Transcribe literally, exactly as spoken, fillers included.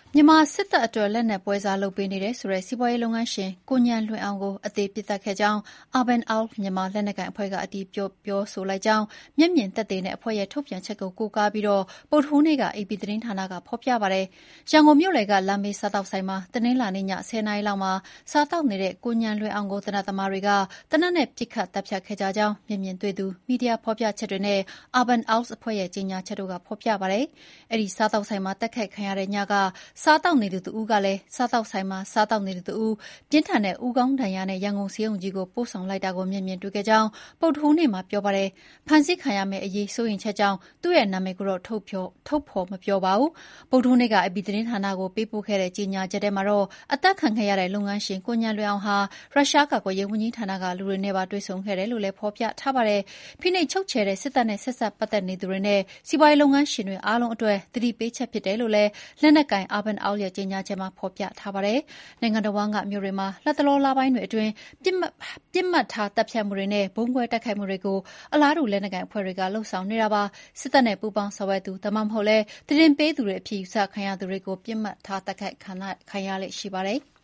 မြန်မာစစ်တပ်အတွက်လက်နက်ပွဲစားလုပ်ပေးနေတယ်ဆိုတဲ့စီးပွားရေးလုပ်ငန်းရှင်ကိုဉာဏ်လွင်အောင်ကိုအသေပစ်သတ်ခဲ့ကြောင်း Arban Owl မြန်မာလက်နက်ကိုင်အဖွဲ့ကအတည်ပြုပြောဆိုလိုက်ကြောင်းမျက်မြင်သက်သေနဲ့အဖွဲ့ရဲ့ထုတ်ပြန်ချက်ကိုကိုးကားပြီးဗုဒ္ဓဟူးနေ့က အေပီသတင်းဌာနကဖော်ပြပါတယ်။ရန်ကုန်မြို့လယ်ကလမ်းဘေးစားသောက်ဆိုင်မှာတနင်္လာနေ့ညဆယ်နာရီလောက်မှာစားသောက်နေတဲ့ကိုဉာဏ်လွင်အောင်ကိုသေနတ်သမားတွေကသေနတ်နဲ့ပစ်ခတ်သတ်ဖြတ်ခဲ့ကြကြောင်းမျက်မြင်တွေ့သူမီဒီယာဖော်ပြချက်တွေနဲ့ Arban Owl အဖွဲ့ရဲ့ကြေညာချက်တို့ကဖော်ပြပါတယ်။အဲဒီစားသောက်ဆိုင်မှာတိုက်ခိုက်ခံရတဲ့ညကစားသောက်နေသူတဦးကလည်းစားသောက်ဆိုင်မှာစားသောက်နေသူတဦးပြင်းထန်တဲ့ဦးခေါင်းဒဏ်ရာနဲ့ရန်ကုန်ဆေးရုံကြီးကိုပို့ဆောင်လိုက်တာကိုမျက်မြင်တွေ့ခဲ့ကြောင်းဗုဒ္ဓဟူးနေ့မှာပြောပါတယ်။ဖမ်းဆီးခံရမယ့်အရေးစိုးရိမ်ချက်ကြောင့်သူ့ရဲ့နာမည်ကိုတော့ထုတ်ဖော်ထုတ်ဖော်မပြောပါဘူး။ဗုဒ္ဓဟူးနေ့က အေပီသတင်းဌာနကိုပေးပို့ခဲ့တဲ့ကြေညာချက်ထဲမှာတော့အသက်ခံခဲ့ရတဲ့လုပ်ငန်းရှင်ကိုဉာဏ်လွင်အောင်ဟာရုရှားကာကွယ်ရေးဝန်ကြီးဌာနကလူတွေနဲ့ပါတွေ့ဆုံခဲ့တယ်လို့လည်းဖော်ပြထားပါတယ်။ဖိနှိပ်ချုပ်ချယ်တဲ့စစ်တပ်နဲ့ဆက်စပ်ပတ်သက်နေသူတွေနဲ့စီးပွားရေးလုပ်ငန်းရှင်တွေအားလုံးအတွက်သတိပေးချက်ဖြစ်တယ်လို့လည်းလက်နက်ကိုင် Arban Owl ရဲ့ကြေညာချက်မှာဖော်ပြထားပါတယ်။နိုင်ငံတော်ဝန်ကမြို့တွေမှာလက်တလောလပိုင်းတွေအတွင်းပြစ်မှတ်ပြစ်မှတ်ထားတပ်ဖြတ်မှုတွေနဲ့ဘုံကွဲတိုက်ခိုက်မှုတွေကိုအလားတူလက်နက်ကိုင်အဖွဲ့တွေကလှုပ်ဆောင်နေတာပါ။စစ်တပ်နဲ့ပူးပေါင်းဆောင်ရွက်သူဒါမှမဟုတ်လည်းသတင်းပေးသူတွေအဖြစ်ယူဆခံရသူတွေကိုပြစ်မှတ်ထားတိုက်ခိုက်ခံရလေ့ရှိပါတယ်။